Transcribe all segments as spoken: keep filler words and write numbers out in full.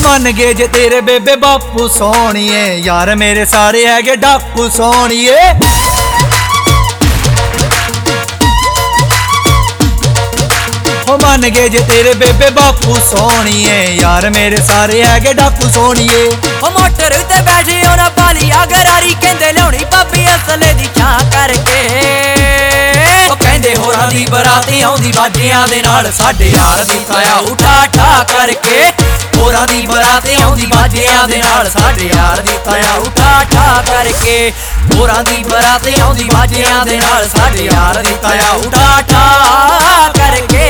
ਮੰਨ ਗਏ ਜੇ ਤੇਰੇ ਬੇਬੇ ਬਾਪੂ ਸੋਹਣੀਏ, ਯਾਰ ਮੇਰੇ ਸਾਰੇ ਹੈਗੇ ਡਾਕੂ ਸੋਹਣੀਏ। ਹੋ ਮੰਨ ਗਏ ਜੇ ਤੇਰੇ ਬੇਬੇ ਬਾਪੂ ਸੋਹਣੀਏ, ਯਾਰ ਮੇਰੇ ਸਾਰੇ ਹੈਗੇ ਡਾਕੂ ਸੋਹਣੀਏ। ਹੋ ਮੋਟਰ ਤੇ ਬੈਠੇ ਉਹਨਾਂ ਪਾਲੀ ਆ ਗਰਾਰੀ, ਕਹਿੰਦੇ ਲਿਆਉਣੀ ਭਾਬੀ ਅਸਲੇ ਦੀ ਚਾਹ ਕਰਕੇ। ਉਹ ਕਹਿੰਦੇ ਹੋਰਾਂ ਦੀ ਬਰਾਤੀ ਆਉਂਦੀ ਬਾਜਿਆਂ ਦੇ ਨਾਲ, ਸਾਡੇ ਯਾਰ ਦੀ ਤਾਇਆ ਉਠਾ ਠਾ ਕਰਕੇ। ਹੋਰਾਂ ਦੀ ਬਰਾਤੀ ਆਉਂਦੀ ਬਾਜਿਆਂ ਦੇ ਨਾਲ, ਸਾਡੇ ਯਾਰ ਦੀ ਤਾਇਆ ਉਠਾ ਠਾ ਕਰਕੇ। ਹੋਰਾਂ ਦੀ ਬਰਾਤੀ ਆਉਂਦੀ ਬਾਜਿਆਂ ਦੇ ਨਾਲ, ਸਾਡੇ ਯਾਰ ਦੀ ਤਾਇਆ ਉਠਾ ਠਾ ਕਰਕੇ।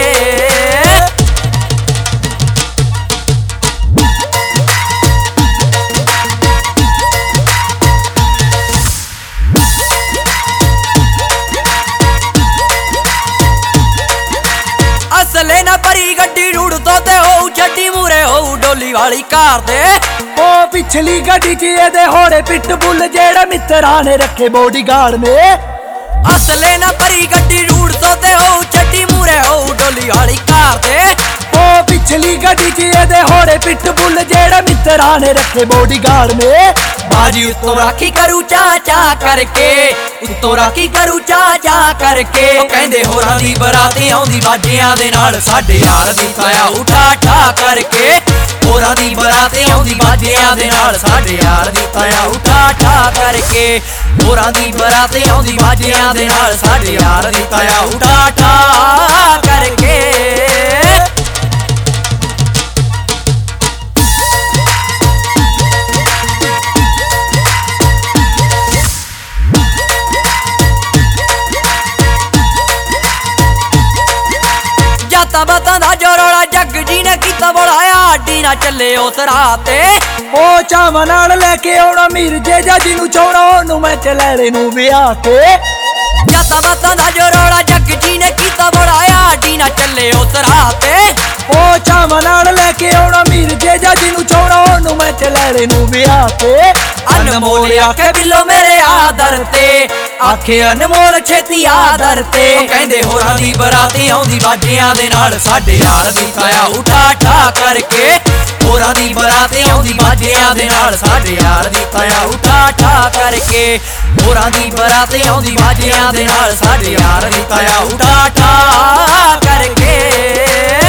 ਅਸਲੇ ਨਾ ਭਰੀ ਗੱਡੀ ਰੂੜ ਤੋਂ ਤੇ ਹੋਊ ਛੱਡੀ ਮੂਰੇ ਹੋਊ ਡੋਲੀ ਵਾਲੀ ਕਾਰ ਦੇ। ਉਹ ਪਿਛਲੀ ਗੱਡੀ 'ਚ ਇਹਦੇ ਹੋੜੇ ਪਿੱਟ ਬੁੱਲ, ਜਿਹੜੇ ਮਿੱਤਰਾਂ ਨੇ ਰੱਖੇ ਬੋਡੀਗਾਰਡ ਨੇ। ਅਸਲੇ ਨਾ ਭਰੀ ਗੱਡੀ ਰੂੜ ਤੋਂ ਤੇ ਹੋਊ ਛੱਡੀ ਮੂਰੇ ਹੋਊ ਡੋਲੀ ਵਾਲੀ ਕਾਰ ਦੇ। ਉਹ ਪਿਛਲੀ ਗੱਡੀ 'ਚ ਇਹਦੇ ਹੋੜੇ ਪਿੱਟ ਬੁੱਲ, ਜਿਹੜੇ ਮਿੱਤਰਾਂ ਨੇ ਰੱਖੇ ਬੋਡੀਗਾਰਡ ਨੇ। ਬਾਜੀ ਉੱਤੋਂ ਰਾਖੀ ਕਰੂ ਚਾ ਚਾ ਕਰਕੇ, ਉੱਤੋਂ ਰਾਖੀ ਕਰੂ ਚਾ ਚਾ ਕਰਕੇ। ਉਹ ਕਹਿੰਦੇ ਹੋਰਾਂ ਦੀ ਬਰਾਤੀ ਆਉਂਦੀ ਬਾਜਿਆਂ ਦੇ ਨਾਲ, ਸਾਡੇ ਯਾਰ ਦੀ ਤਾਇਆ ਉਠਾ ਠਾ ਕਰਕੇ। ਹੋਰਾਂ ਦੀ ਬਰਾਤੀ ਆਉਂਦੀ ਬਾਜਿਆਂ ਦੇ ਨਾਲ, ਸਾਡੇ ਯਾਰ ਦੀ ਤਾਇਆ ਉਠਾ ਠਾ ਕਰਕੇ। ਹੋਰਾਂ ਦੀ ਬਰਾਤੀ ਆਉਂਦੀ ਬਾਜਿਆਂ ਦੇ ਨਾਲ, ਸਾਡੇ ਯਾਰ ਦੀ ਤਾਇਆ ਉਠਾ ਠਾ ਕਰਕੇ। ਜਾਤਾਂ ਬਾਤਾਂ ਦਾ ਜੋ ਰੌਲਾ ਜੱਗ ਜੀ ਨੇ ਕੀਤਾ ਬੜਾਇਆ, ਆਡੀ ਨਾ ਚੱਲੇ ਉਸ ਰਾਹ ਤੇ। ਉਹ ਚਾਵਾਂ ਨਾਲ ਲੈ ਕੇ ਆਉਣਾ ਮਿਰਜੇ ਜੱਜ ਨੂੰ ਚਾਉਣਾ, ਉਹਨੂੰ ਮੈਂ ਚਲੈਲੇ ਨੂੰ ਵਿਆਹ ਕੇ। ਜਾਤਾਂ ਬਾਤਾਂ ਦਾ ਜੋ ਰੌਲਾ ਜੱਗ ਜੀ ਨੇ ਕੀਤਾ ਬੜਾਇਆ, ਆਡੀ ਨਾ ਚੱਲੇ ਉਸ ਰਾਹ ਤੇ। ਉਹ ਚਾਵਾਂ ਨਾਲ ਲੈ ਕੇ ਆਉਣਾ ਮਿਰਜੇ ਜੱਜ ਨੂੰ ਚਾਉਣਾ, ਉਹਨੂੰ ਮੈਂ ਚਲੈਲੇ ਨੂੰ ਵਿਆਹ ਕੇ। ਅਨਮੋਲ ਆਖੇ ਬਿੱਲੋ ਮੇਰੇ ਆਦਰ ਤੇ, ਆਖੇ ਅਨਮੋਲ ਛੇਤੀ ਆਦਰ ਤੇ। ਉਹ ਕਹਿੰਦੇ ਹੋਰਾਂ ਦੀ ਬਰਾਤੀ ਆਉਂਦੀ ਬਾਜਿਆਂ ਦੇ ਨਾਲ, ਸਾਡੇ ਯਾਰ ਦੀ ਤਾਇਆ ਉਠਾ ਠਾ ਕਰਕੇ। ਹੋਰਾਂ ਦੀ ਬਰਾਤੀ ਆਉਂਦੀ ਬਾਜਿਆਂ ਦੇ ਨਾਲ, ਸਾਡੇ ਯਾਰ ਦੀ ਤਾਇਆ ਉਠਾ ਠਾ ਕਰਕੇ। ਹੋਰਾਂ ਦੀ ਬਰਾਤੀ ਆਉਂਦੀ ਬਾਜਿਆਂ ਦੇ ਨਾਲ, ਸਾਡੇ ਯਾਰ ਦੀ ਤਾਇਆ ਉਠਾ ਠਾ ਕਰਕੇ।